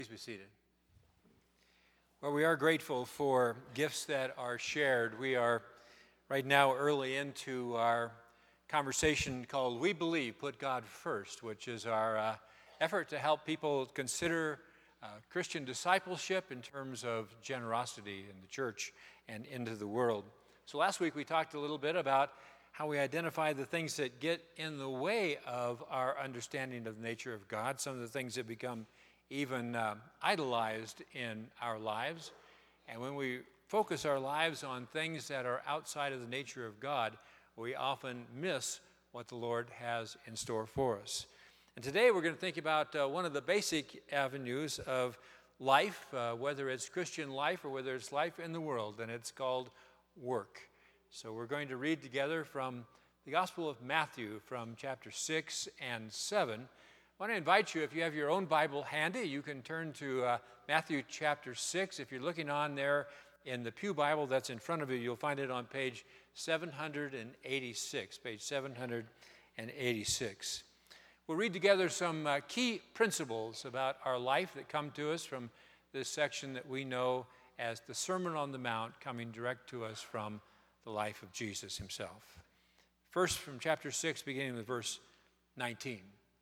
Please be seated. Well, we are grateful for gifts that are shared. We are right now early into our conversation called We Believe, Put God First, which is our effort to help people consider Christian discipleship in terms of generosity in the church and into the world. So last week we talked a little bit about how we identify the things that get in the way of our understanding of the nature of God, some of the things that become even idolized in our lives. And when we focus our lives on things that are outside of the nature of God, we often miss what the Lord has in store for us. And today we're going to think about one of the basic avenues of life, whether it's Christian life or whether it's life in the world, and it's called work. So we're going to read together from the Gospel of Matthew from chapter 6 and 7. I want to invite you, if you have your own Bible handy, you can turn to Matthew chapter 6. If you're looking on there in the Pew Bible that's in front of you, you'll find it on page 786, page 786. We'll read together some key principles about our life that come to us from this section that we know as the Sermon on the Mount, coming direct to us from the life of Jesus himself. First, from chapter 6, beginning with verse 19.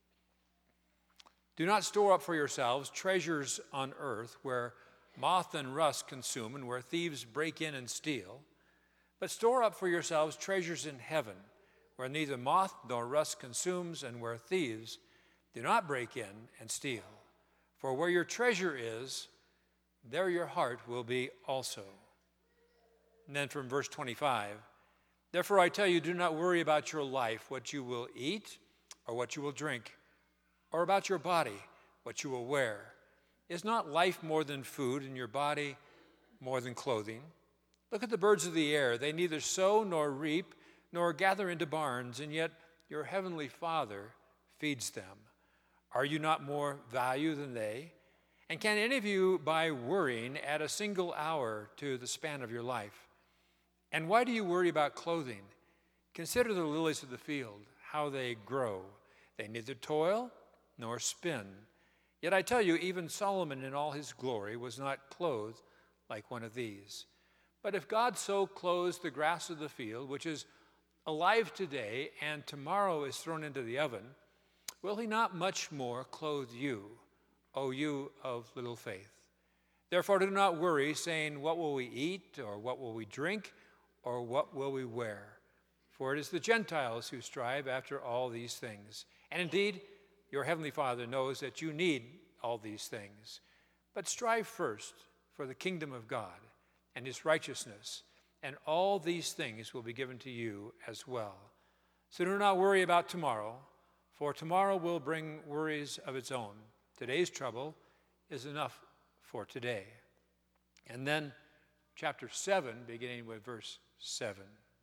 Do not store up for yourselves treasures on earth where moth and rust consume and where thieves break in and steal, but store up for yourselves treasures in heaven where neither moth nor rust consumes and where thieves do not break in and steal. For where your treasure is, there your heart will be also. And then from verse 25, therefore I tell you, do not worry about your life, what you will eat or what you will drink, or about your body, what you will wear. Is not life more than food, and your body more than clothing? Look at the birds of the air. They neither sow nor reap nor gather into barns, and yet your heavenly Father feeds them. Are you not more value than they? And can any of you, by worrying, add a single hour to the span of your life? And why do you worry about clothing? Consider the lilies of the field, how they grow. They neither toil nor spin. Yet I tell you, even Solomon in all his glory was not clothed like one of these. But if God so clothes the grass of the field, which is alive today and tomorrow is thrown into the oven, will he not much more clothe you, O you of little faith? Therefore do not worry, saying, what will we eat, or what will we drink, or what will we wear? For it is the Gentiles who strive after all these things. And indeed, your heavenly Father knows that you need all these things. But strive first for the kingdom of God and his righteousness, and all these things will be given to you as well. So do not worry about tomorrow, for tomorrow will bring worries of its own. Today's trouble is enough for today. And then chapter 7, beginning with verse 7.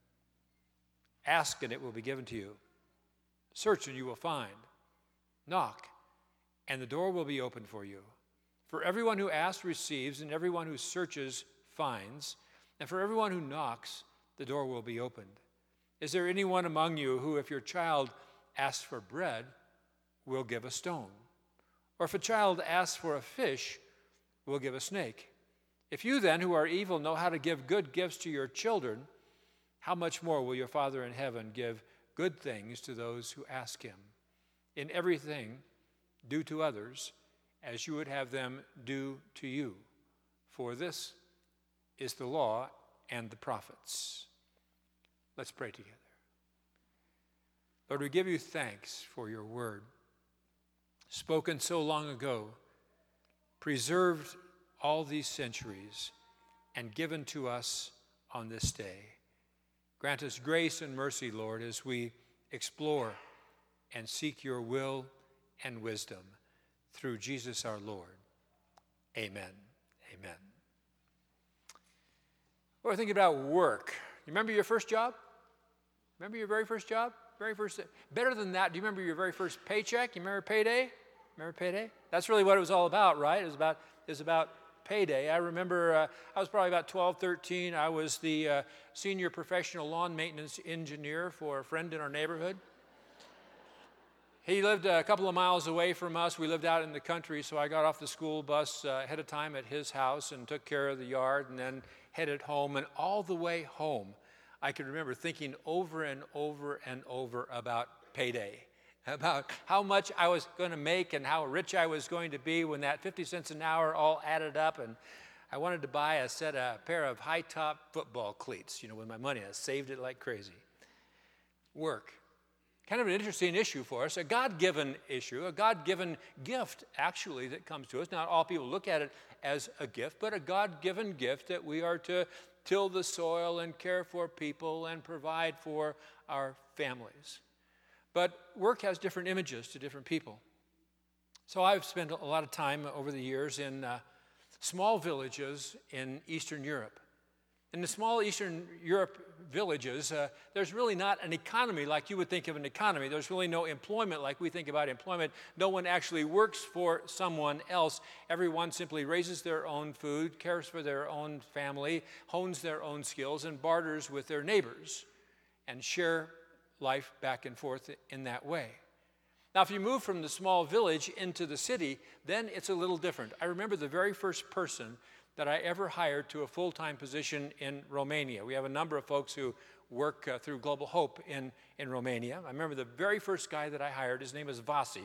Ask and it will be given to you. Search and you will find. Knock, and the door will be opened for you. For everyone who asks receives, and everyone who searches finds, and for everyone who knocks, the door will be opened. Is there anyone among you who, if your child asks for bread, will give a stone? Or if a child asks for a fish, will give a snake? If you then, who are evil, know how to give good gifts to your children, how much more will your Father in heaven give good things to those who ask him? In everything, do to others as you would have them do to you. For this is the law and the prophets. Let's pray together. Lord, we give you thanks for your word, spoken so long ago, preserved all these centuries, and given to us on this day. Grant us grace and mercy, Lord, as we explore and seek your will and wisdom through Jesus our Lord. Amen. Amen. We're thinking about work. You remember your first job? Remember your very first job? Better than that, do you remember your very first paycheck? You remember payday? Remember payday? That's really what it was all about, right? It was about payday. I remember I was probably about 12, 13. I was the senior professional lawn maintenance engineer for a friend in our neighborhood. He lived a couple of miles away from us. We lived out in the country, so I got off the school bus ahead of time at his house and took care of the yard and then headed home. And all the way home, I could remember thinking over and over and over about payday, about how much I was going to make and how rich I was going to be when that 50 cents an hour all added up. And I wanted to buy a pair of high-top football cleats, with my money. I saved it like crazy. Work. Kind of an interesting issue for us, a God-given issue, a God-given gift, actually, that comes to us. Not all people look at it as a gift, but a God-given gift that we are to till the soil and care for people and provide for our families. But work has different images to different people. So I've spent a lot of time over the years in small villages in Eastern Europe. In the small Eastern Europe villages, there's really not an economy like you would think of an economy. There's really no employment like we think about employment. No one actually works for someone else. Everyone simply raises their own food, cares for their own family, hones their own skills, and barters with their neighbors and share life back and forth in that way. Now, if you move from the small village into the city, then it's a little different. I remember the very first person that I ever hired to a full-time position in Romania. We have a number of folks who work through Global Hope in Romania. I remember the very first guy that I hired, his name is Vasi.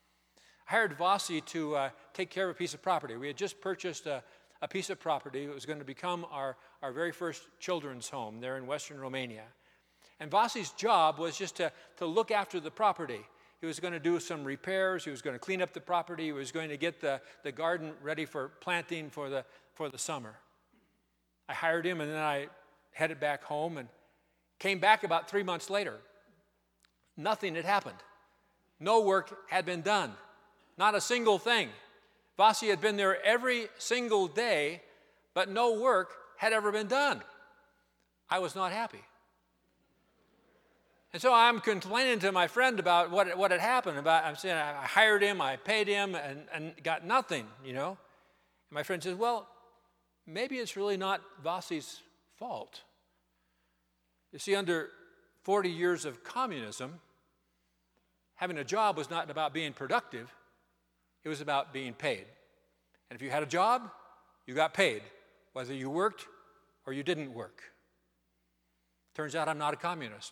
I hired Vasi to take care of a piece of property. We had just purchased a piece of property. It was going to become our very first children's home there in Western Romania. And Vasi's job was just to look after the property. He was going to do some repairs. He was going to clean up the property. He was going to get the garden ready for planting for the summer. I hired him, and then I headed back home and came back about 3 months later. Nothing had happened. No work had been done. Not a single thing. Vasi had been there every single day, but no work had ever been done. I was not happy. And so I'm complaining to my friend about what had happened. I'm saying I hired him, I paid him, and got nothing, And my friend says, well, maybe it's really not Vasi's fault. You see, under 40 years of communism, having a job was not about being productive. It was about being paid. And if you had a job, you got paid, whether you worked or you didn't work. Turns out I'm not a communist.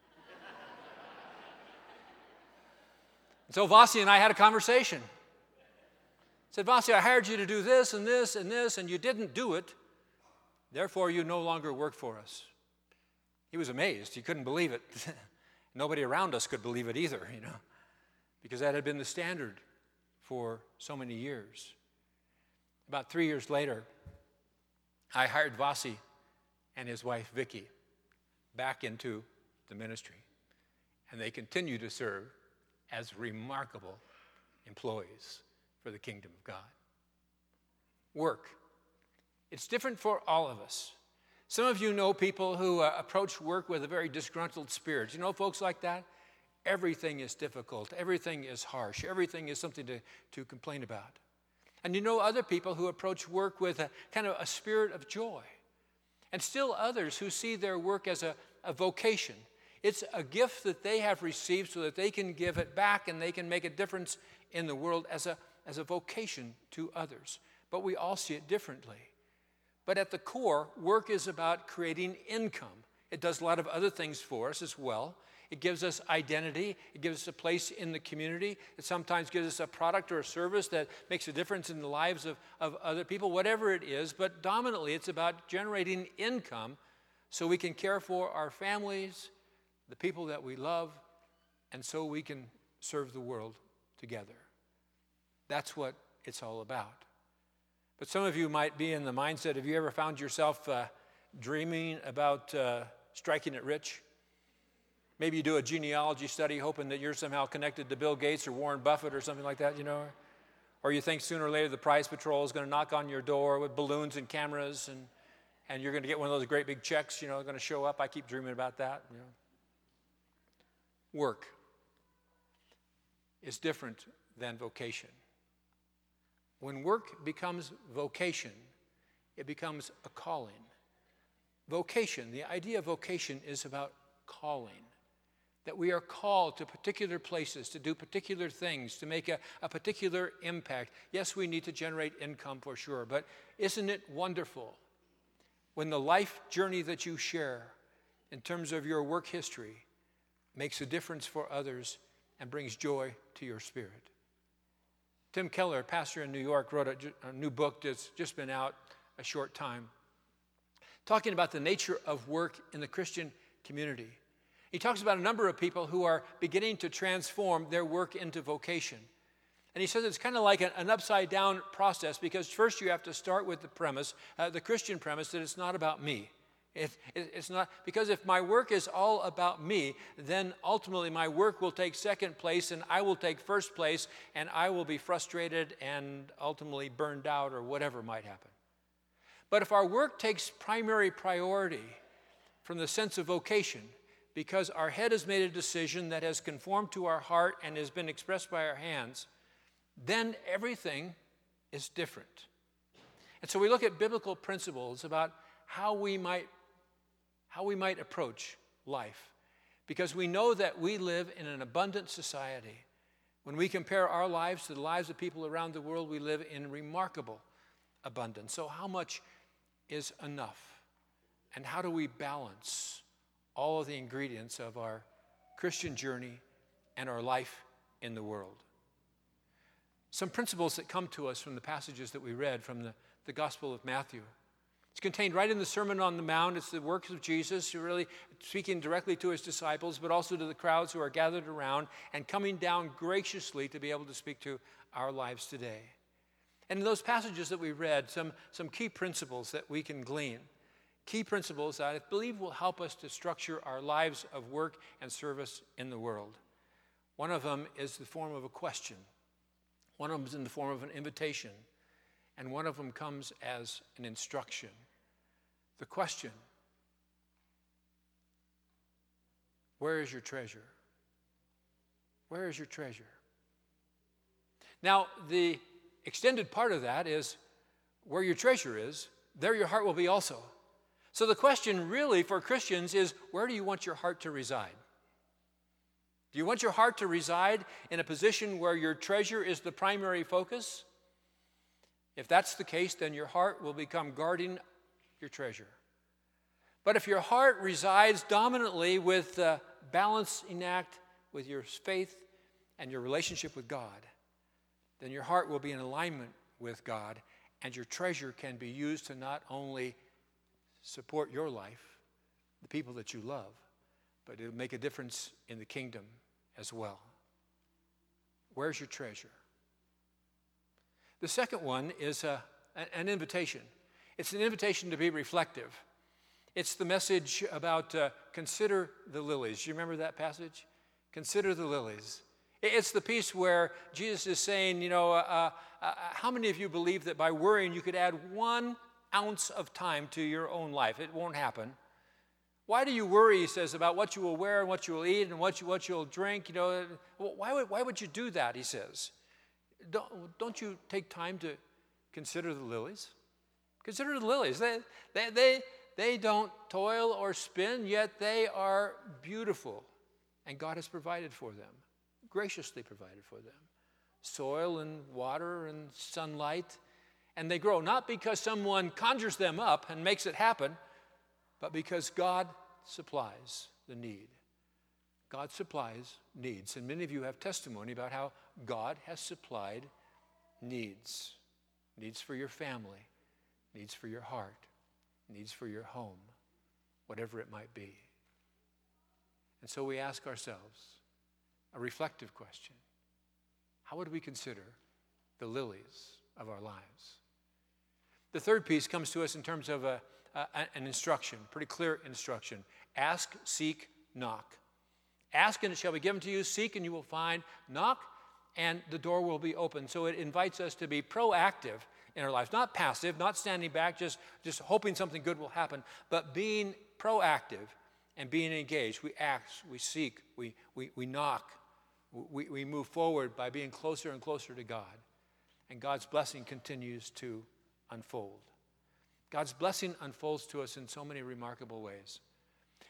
And so Vasi and I had a conversation. I said, Vasi, I hired you to do this and this and this, and you didn't do it. Therefore, you no longer work for us. He was amazed. He couldn't believe it. Nobody around us could believe it either, because that had been the standard for so many years. About 3 years later, I hired Vasi and his wife, Vicky, back into the ministry. And they continue to serve as remarkable employees for the kingdom of God. Work. It's different for all of us. Some of you know people who approach work with a very disgruntled spirit. You know folks like that? Everything is difficult. Everything is harsh. Everything is something to complain about. And you know other people who approach work with a kind of a spirit of joy. And still others who see their work as a vocation. It's a gift that they have received so that they can give it back and they can make a difference in the world as a vocation to others. But we all see it differently. But at the core, work is about creating income. It does a lot of other things for us as well. It gives us identity. It gives us a place in the community. It sometimes gives us a product or a service that makes a difference in the lives of other people, whatever it is. But dominantly, it's about generating income so we can care for our families, the people that we love, and so we can serve the world together. That's what it's all about. But some of you might be in the mindset, have you ever found yourself dreaming about striking it rich? Maybe you do a genealogy study hoping that you're somehow connected to Bill Gates or Warren Buffett or something like that, Or you think sooner or later the prize patrol is going to knock on your door with balloons and cameras and you're going to get one of those great big checks, going to show up. I keep dreaming about that, Work is different than vocation. When work becomes vocation, it becomes a calling. Vocation, the idea of vocation is about calling. that we are called to particular places, to do particular things, to make a particular impact. Yes, we need to generate income for sure, but isn't it wonderful when the life journey that you share in terms of your work history makes a difference for others and brings joy to your spirit? Tim Keller, pastor in New York, wrote a new book that's just been out a short time, talking about the nature of work in the Christian community. He talks about a number of people who are beginning to transform their work into vocation. And he says it's kind of like an upside-down process, because first you have to start with the premise, the Christian premise, that it's not about me. It's not, because if my work is all about me, then ultimately my work will take second place and I will take first place, and I will be frustrated and ultimately burned out or whatever might happen. But if our work takes primary priority from the sense of vocation, because our head has made a decision that has conformed to our heart and has been expressed by our hands, then everything is different. And so we look at biblical principles about how we might approach life, because we know that we live in an abundant society. When we compare our lives to the lives of people around the world, we live in remarkable abundance. So how much is enough? And how do we balance all of the ingredients of our Christian journey and our life in the world? Some principles that come to us from the passages that we read from the Gospel of Matthew. It's contained right in the Sermon on the Mount. It's the works of Jesus, who really speaking directly to his disciples, but also to the crowds who are gathered around, and coming down graciously to be able to speak to our lives today. And in those passages that we read, some key principles that we can glean. Key principles that I believe will help us to structure our lives of work and service in the world. One of them is the form of a question. One of them is in the form of an invitation. And one of them comes as an instruction. The question: where is your treasure? Where is your treasure? Now, the extended part of that is, where your treasure is, there your heart will be also. So the question really for Christians is, where do you want your heart to reside? Do you want your heart to reside in a position where your treasure is the primary focus? If that's the case, then your heart will become guarding your treasure. But if your heart resides dominantly with the balancing act with your faith and your relationship with God, then your heart will be in alignment with God, and your treasure can be used to not only support your life, the people that you love, but it'll make a difference in the kingdom as well. Where's your treasure? The second one is an invitation. It's an invitation to be reflective. It's the message about consider the lilies. You remember that passage? Consider the lilies. It's the piece where Jesus is saying, how many of you believe that by worrying you could add 1 ounce of time to your own life? It won't happen. Why do you worry, he says, about what you will wear and what you will eat and what you'll drink? Why would you do that, he says? Don't you take time to consider the lilies? Consider the lilies. They don't toil or spin, yet they are beautiful. And God has provided for them, graciously provided for them. Soil and water and sunlight. And they grow not because someone conjures them up and makes it happen, but because God supplies the need. God supplies needs. And many of you have testimony about how God has supplied needs. Needs for your family, needs for your heart, needs for your home, whatever it might be. And so we ask ourselves a reflective question. How would we consider the lilies of our lives? The third piece comes to us in terms of an instruction, pretty clear instruction. Ask, seek, knock. Ask and it shall be given to you. Seek and you will find. Knock and the door will be open. So it invites us to be proactive in our lives. Not passive, not standing back, just hoping something good will happen, but being proactive and being engaged. We ask, we seek, we knock. We move forward by being closer and closer to God. And God's blessing continues to unfold. God's blessing unfolds to us in so many remarkable ways.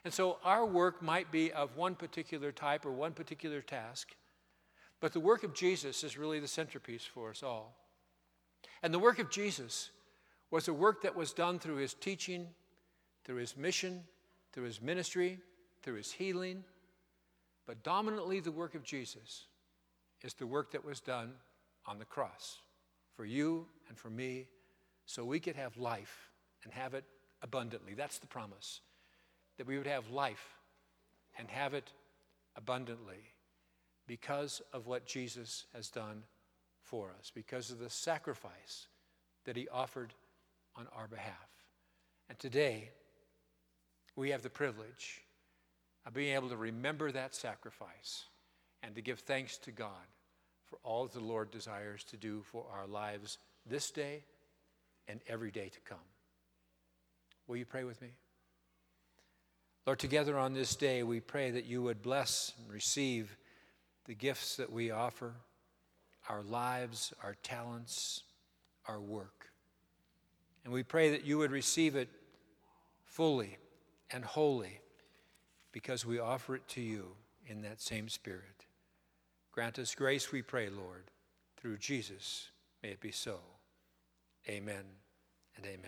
And so our work might be of one particular type or one particular task, but the work of Jesus is really the centerpiece for us all. And the work of Jesus was a work that was done through his teaching, through his mission, through his ministry, through his healing. But dominantly the work of Jesus is the work that was done on the cross for you and for me, so we could have life and have it abundantly. That's the promise, that we would have life and have it abundantly because of what Jesus has done for us, because of the sacrifice that he offered on our behalf. And today, we have the privilege of being able to remember that sacrifice and to give thanks to God for all that the Lord desires to do for our lives this day and every day to come. Will you pray with me? Lord, together on this day, we pray that you would bless and receive the gifts that we offer, our lives, our talents, our work. And we pray that you would receive it fully and wholly because we offer it to you in that same spirit. Grant us grace, we pray, Lord. Through Jesus, may it be so. Amen and amen.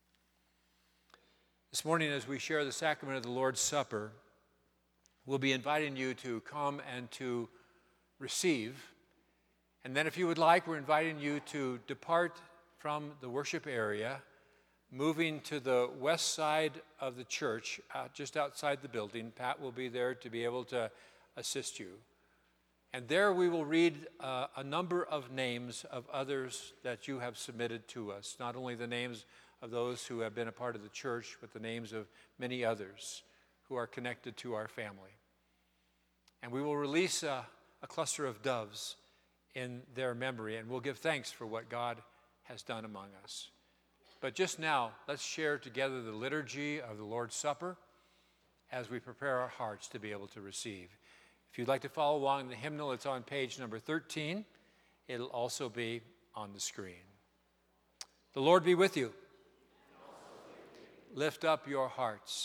This morning, as we share the sacrament of the Lord's Supper, we'll be inviting you to come and to receive. And then if you would like, we're inviting you to depart from the worship area, moving to the west side of the church, just outside the building. Pat will be there to be able to assist you. And there we will read a number of names of others that you have submitted to us, not only the names of those who have been a part of the church, but the names of many others who are connected to our family. And we will release a cluster of doves in their memory, and we'll give thanks for what God has done among us. But just now, let's share together the liturgy of the Lord's Supper as we prepare our hearts to be able to receive. If you'd like to follow along in the hymnal, it's on page number 13. It'll also be on the screen. The Lord be with you. Lift up your hearts.